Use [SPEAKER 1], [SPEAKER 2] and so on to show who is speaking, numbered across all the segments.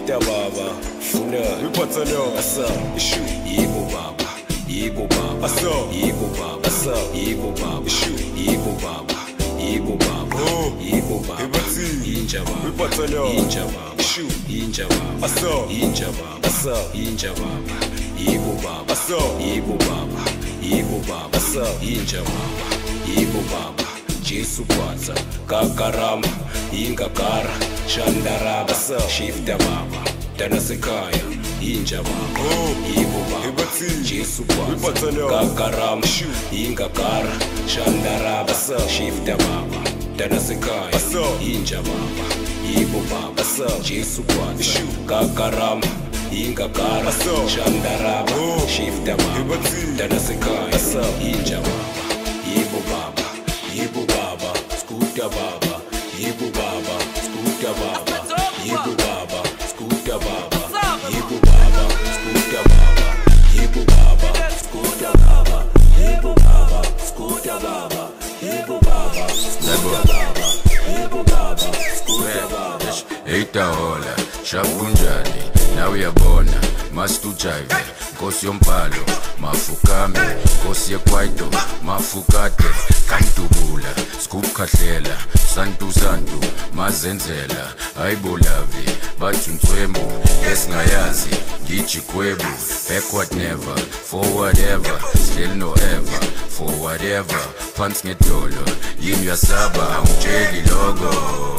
[SPEAKER 1] Shifter baba, funa,
[SPEAKER 2] Wiphathana,
[SPEAKER 1] asa,
[SPEAKER 2] Ishu,
[SPEAKER 1] Yebo baba, Yebo baba,
[SPEAKER 2] Asa,
[SPEAKER 1] Yebo baba, asa, Yebo baba,
[SPEAKER 2] Ishu,
[SPEAKER 1] Yebo baba, Yebo baba,
[SPEAKER 2] Oh,
[SPEAKER 1] Yebo baba,
[SPEAKER 2] Ibathi,
[SPEAKER 1] Inja baba,
[SPEAKER 2] Wiphathana,
[SPEAKER 1] Inja baba,
[SPEAKER 2] Ishu,
[SPEAKER 1] Inja baba,
[SPEAKER 2] Asa,
[SPEAKER 1] Inja baba,
[SPEAKER 2] Asa,
[SPEAKER 1] Inja baba, Yebo baba,
[SPEAKER 2] Asa,
[SPEAKER 1] Yebo baba, Yebo baba,
[SPEAKER 2] Asa,
[SPEAKER 1] Inja baba, Yebo baba, Jesu kwatsa, kakarama, ingakara, shandaraba,
[SPEAKER 2] Asa,
[SPEAKER 1] shifter baba, dana sekaya, inja baba,
[SPEAKER 2] Oh,
[SPEAKER 1] Yebo baba,
[SPEAKER 2] Ibathi,
[SPEAKER 1] Jesu kwatsa,
[SPEAKER 2] Wiphathana,
[SPEAKER 1] kakarama,
[SPEAKER 2] Ishu,
[SPEAKER 1] ingakara, shandaraba,
[SPEAKER 2] Asa,
[SPEAKER 1] shifter baba, dana sekaya,
[SPEAKER 2] Asa,
[SPEAKER 1] inja baba, Yebo baba,
[SPEAKER 2] Asa,
[SPEAKER 1] Jesu kwatsa,
[SPEAKER 2] Ishu,
[SPEAKER 1] kakarama, ingakara,
[SPEAKER 2] Asa,
[SPEAKER 1] shandaraba,
[SPEAKER 2] Oh,
[SPEAKER 1] shifter baba,
[SPEAKER 2] Ibathi,
[SPEAKER 1] dana sekaya,
[SPEAKER 2] Asa,
[SPEAKER 1] inja baba, Yebo baba, Yebo baba, scooter baba, Yebo baba, scooter baba, Yebo baba, scooter baba, Yebo baba, scooter baba, Yebo baba, scooter baba, Yebo baba, scooter baba, Yebo baba, scooter baba, Yebo baba, scooter baba.
[SPEAKER 3] Eitahola, shapunjani, na uyabona, mastujive, nkosi yompalo, mafukame, nkosi yekwaito, mafukate, kantubula, skupkhahlela, santu santu, mazenzela, ayibolavi, bathuntswembu, esingayazi, ngijikwebu, backward never, forward ever, still no ever, for whatever, phansi ngedolo, yini uyasaba, angitsheli logo.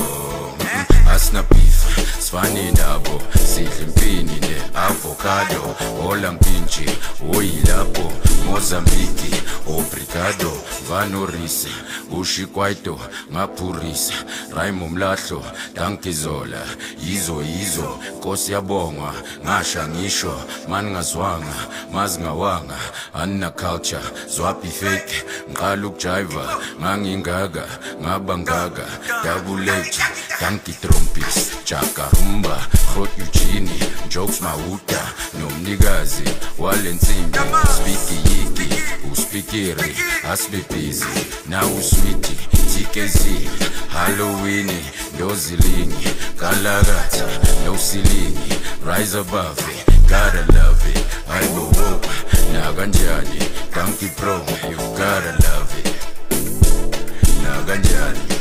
[SPEAKER 3] Asina beef, sifani nabo, sidla impini ne-avocado, olampintshi, oyilapho, Mozambique, obrigado, vanorisi, ushikwaito, ngapurisa, Raimo Mlahlo, dankizola, yizo, nkosi yabongwa, ngasha ngisho, mani ngazwanga, mazi ngawanga, anina culture, zwapi fake, ngiqala ukujiva, ngangingaga, ngabangaga, double H, Danki Trompis, Chaka Rumba, Grot Eugenie, Jokes Mauta, nomnikazi, walensimbi, Speaky Yiki, uspikiri, asbe busy, now sweetie, TKZ, Halloween, Dozilingi, Kalagata, no silingi, rise above it, gotta love it, I go up, Naganjani, Danki Pro, you gotta love it, Naganjani.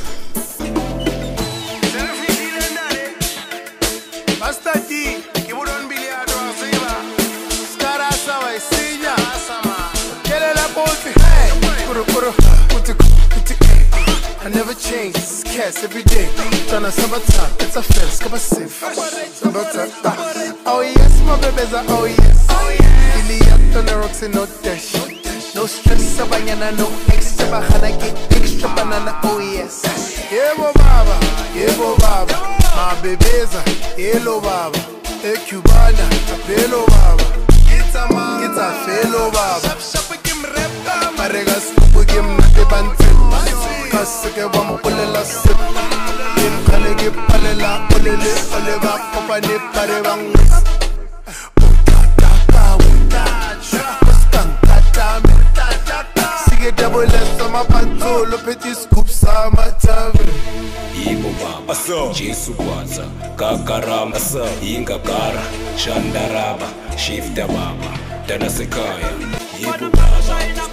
[SPEAKER 4] Basta D, que buron biliado arriba. Skara sawa isinya. Get la bolfi. Kuro, kuti. I never change, this is cast every day. Tryna sabotage, it's a fail, skaba safe. Oh yes, my babies are oh yes. Iliat on the rocks and no dash. No stress, sabanyana, no extra. Bahana get extra banana, oh yes. Yebo baba. My babies are hello baba. A Cubana, a fellow baba. It's a fellow baba. Maregas kupugim na de bantu. Kasike wamo pulela sip. In kalegi palela olele oleva kopane parevang. Sige double S on my panto, le petit scoop ça ma table.
[SPEAKER 1] Yebo baba,
[SPEAKER 2] Asa,
[SPEAKER 1] Jesu kwatsa, kakarama,
[SPEAKER 2] Asa,
[SPEAKER 1] ingakara, shandaraba, shifter baba, dana sekaya, Yebo baba,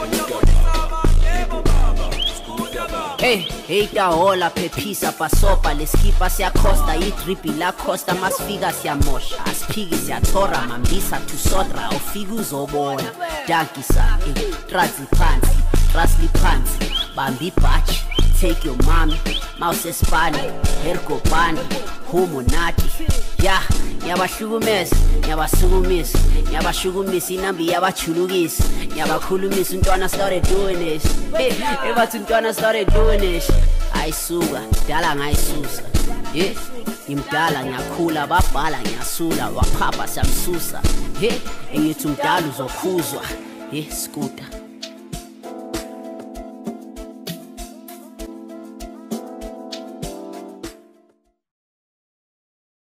[SPEAKER 1] scooter baba.
[SPEAKER 5] Hey, itahola pepisa pasopa leskipa siyacosta idripi la costa masifika siyamosha asiphiki siyathora mambisa tusodra ufika uzobona dankisa trazi phansi rasli phansi bamba ibhaji take your mommy mouse espani hergobani humonati ya ngiyabahlukumeza ngiyabashukumisa inambi yabachulukisa ngiyabakhulumisa untwana started doing this ebathi untwana started doing this ayisuka dala ngayisusa ngimdala ngiyakhula babhala ngiyasula waphapha siyamsusa engithi umdala uzokhuzwa scooter